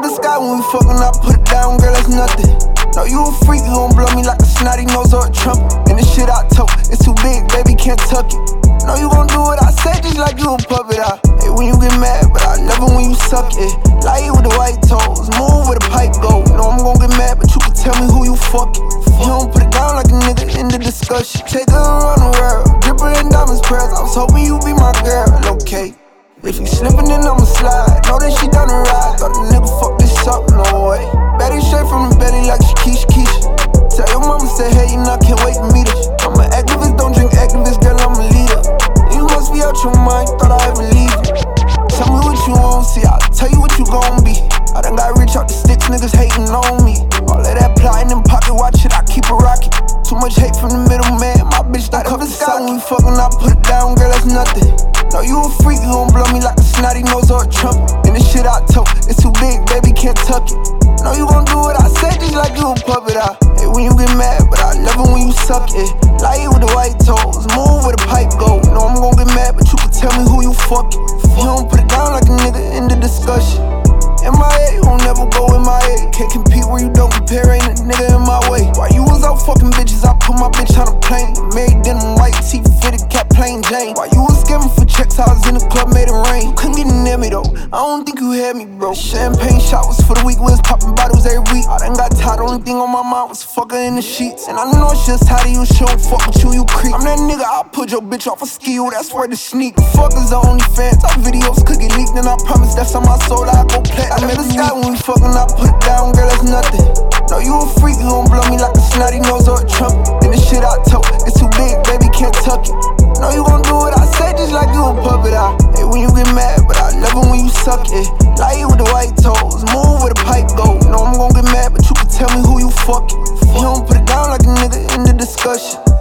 the sky when we fuckin', I put it down, girl, that's nothing. No, you a freak, you gon' blow me like a snotty nose or a trumpet. And the shit I tote, it's too big, baby, can't tuck it. No, you gon' do what I say, just like you a puppet. I hate when you get mad, but I love it when you suck it. Light with the white toes, move where the pipe go. No, I'm gon' get mad, but you can tell me who you fuckin'. You don't put it down like a nigga in the discussion. Take her around the world, dripper and diamonds press. I was hoping you be my girl, okay. If you slippin', then I'ma slide. Know that she down the ride. Thought a nigga fuck this up, no way. Betty straight from the belly like she Keisha. Tell your mama, say hey, you know I can't wait to meet her. I'm an activist, don't drink activist, girl, I'm a leader. You must be out your mind, thought I ever leave you. Tell me what you want, see, I'll tell you what you gon' be. I done got rich out the sticks, niggas hating on me. All of that plotting in pocket watch it, I keep it rockin'. Too much hate from the middle man, my bitch like up the sky when we fuckin', I put it down, girl, that's nothing. No, you a freak, you gon' blow me like a snotty nose or a trumpet. And the shit I tote, it's too big, baby, can't tuck it. No, you gon' do what I say, just like you a puppet. I hate when you get mad, but I love it when you suck it. Light with the white toes, move where the pipe go. No, I'm gon' get mad, but you can tell me who you fuckin'. You don't put it down like a nigga in the discussion. MIA, won't never go in my A. Can't compete where you don't compare, ain't a nigga in my way. While you was out fucking bitches, I put my bitch on a plane. Married denim white tee, fitted cap, plain Jane. While you was scamming for checks, I was in the club, made it rain. You couldn't get near me though, I don't think you had me, bro. Champagne shot was for the weak, we was popping bottles every week. I done got tired, only thing on my mind was fuck her in the sheets. And I know it's just how you show fuck with you creep. I'm that nigga, I'll put your bitch off a skill, that's where the sneak. Fuckers are only fans, our videos could get leaked. And I promise that's on my soul, I go play. I made the sky when we fuckin', I put it down, girl, that's nothing. No, you a freak, you gon' blow me like a snotty nose or a trumpet. And the shit I tote, it's too big, baby, can't tuck it. No, you gon' do what I say, just like you a puppet. I hate when you get mad, but I love it when you suck it. Light with the white toes, move where the pipe go. No, I'm gon' get mad, but you can tell me who you fuckin'. You don't put it down like a nigga in the discussion.